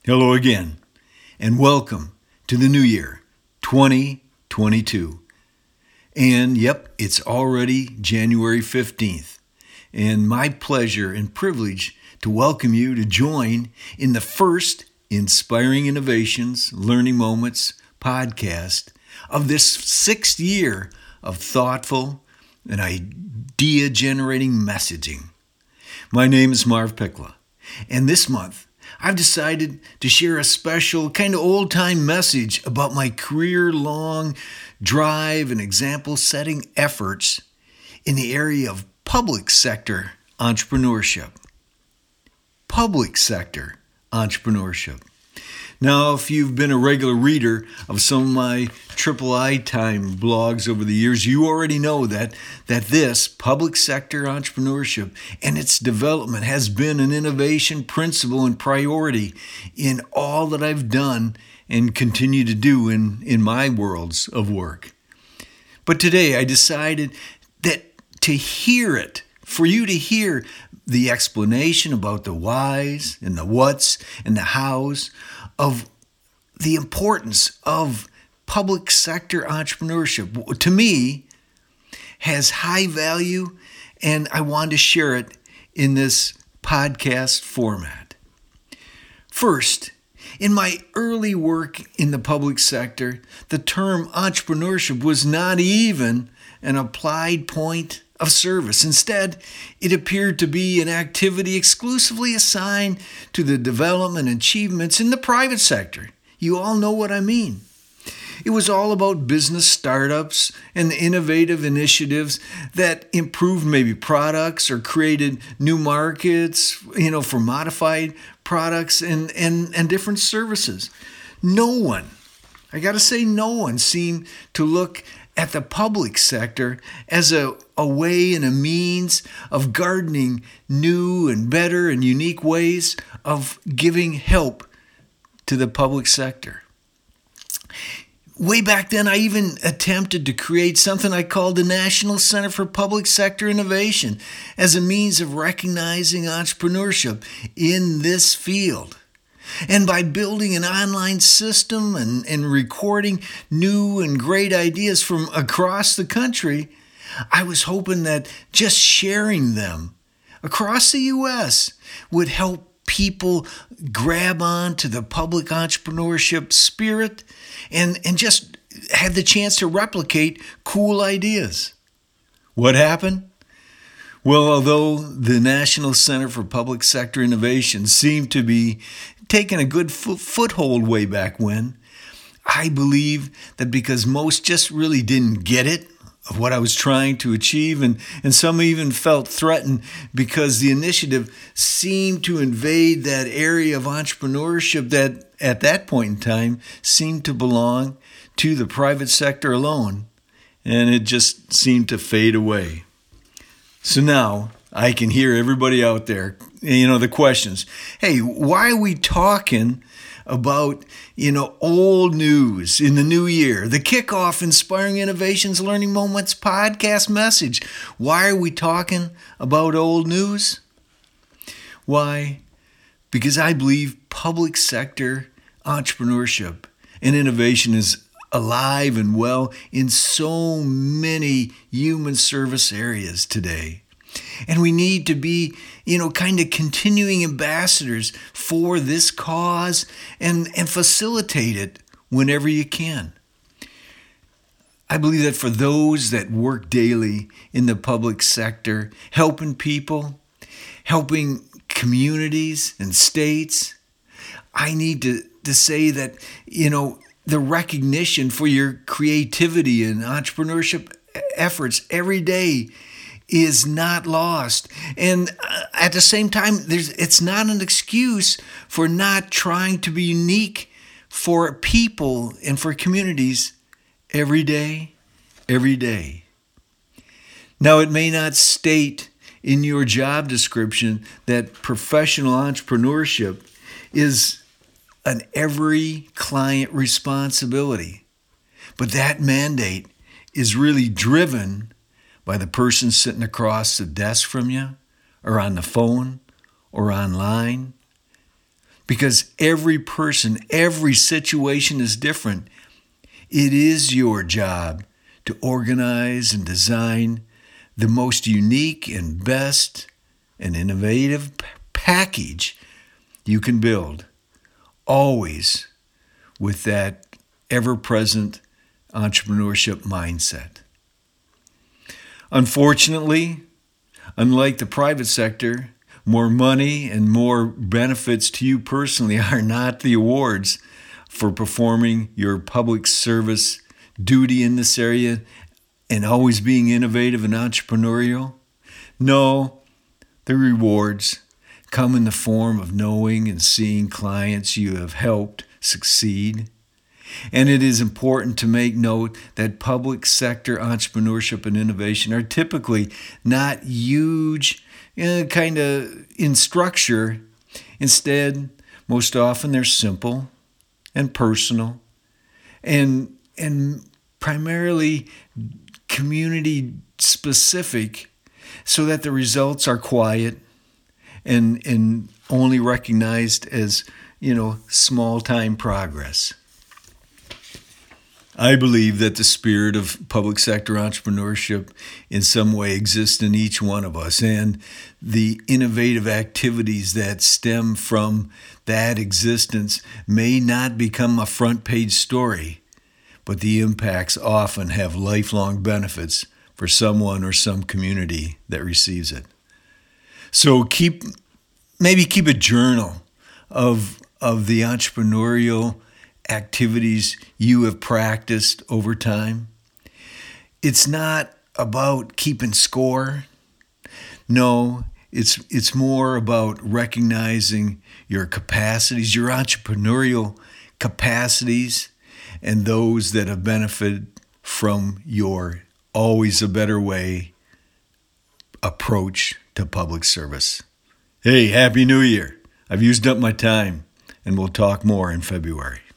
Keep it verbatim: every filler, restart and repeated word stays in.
Hello again, and welcome to the new year, twenty twenty-two. And yep, it's already January fifteenth, and my pleasure and privilege to welcome you to join in the first Inspiring Innovations Learning Moments podcast of this sixth year of thoughtful and idea-generating messaging. My name is Marv Pickla, and this month, I've decided to share a special, kind of old-time message about my career-long drive and example-setting efforts in the area of public sector entrepreneurship. Public sector entrepreneurship. Now, if you've been a regular reader of some of my Triple I Time blogs over the years, you already know that, that this public sector entrepreneurship and its development has been an innovation principle and priority in all that I've done and continue to do in, in my worlds of work. But today I decided that to hear it, for you to hear the explanation about the whys and the whats and the hows of the importance of public sector entrepreneurship, to me, has high value, and I want to share it in this podcast format. First, in my early work in the public sector, the term entrepreneurship was not even an applied point of service. Instead, it appeared to be an activity exclusively assigned to the development and achievements in the private sector. You all know what I mean. It was all about business startups and innovative initiatives that improved maybe products or created new markets, you know, for modified products and, and, and different services. No one, I got to say no one seemed to look at the public sector as a, a way and a means of gardening new and better and unique ways of giving help to the public sector. Way back then, I even attempted to create something I called the National Center for Public Sector Innovation as a means of recognizing entrepreneurship in this field. And by building an online system and, and recording new and great ideas from across the country, I was hoping that just sharing them across the U S would help people grab on to the public entrepreneurship spirit and, and just have the chance to replicate cool ideas. What happened? Well, although the National Center for Public Sector Innovation seemed to be taking a good fo- foothold way back when, I believe that because most just really didn't get it, of what I was trying to achieve, and, and some even felt threatened because the initiative seemed to invade that area of entrepreneurship that at that point in time seemed to belong to the private sector alone, and it just seemed to fade away. So now I can hear everybody out there, you know, the questions. Hey, why are we talking about, you know, old news in the new year? The kickoff Inspiring Innovations Learning Moments podcast message. Why are we talking about old news? Why? Because I believe public sector entrepreneurship and innovation is alive and well in so many human service areas today. And we need to be, you know, kind of continuing ambassadors for this cause and, and facilitate it whenever you can. I believe that for those that work daily in the public sector, helping people, helping communities and states, I need to, to say that, you know, the recognition for your creativity and entrepreneurship efforts every day is not lost. And at the same time, there's, it's not an excuse for not trying to be unique for people and for communities every day, every day. Now, it may not state in your job description that professional entrepreneurship is an every client responsibility, but that mandate is really driven by the person sitting across the desk from you, or on the phone, or online. because every person, every situation is different. It is your job to organize and design the most unique and best and innovative p- package you can build, always with that ever-present entrepreneurship mindset. Unfortunately, unlike the private sector, more money and more benefits to you personally are not the awards for performing your public service duty in this area and always being innovative and entrepreneurial. No, the rewards come in the form of knowing and seeing clients you have helped succeed. And it is important to make note that public sector entrepreneurship and innovation are typically not huge, uh, kind of in structure. Instead, most often they're simple and personal and and primarily community specific, so that the results are quiet and and only recognized as, you know, small time progress. I believe that the spirit of public sector entrepreneurship in some way exists in each one of us, and the innovative activities that stem from that existence may not become a front page story, but the impacts often have lifelong benefits for someone or some community that receives it. So keep maybe keep a journal of of the entrepreneurial activities you have practiced over time. It's not about keeping score. No, it's it's more about recognizing your capacities, your entrepreneurial capacities, and those that have benefited from your always a better way approach to public service. Hey, Happy New Year. I've used up my time, and we'll talk more in February.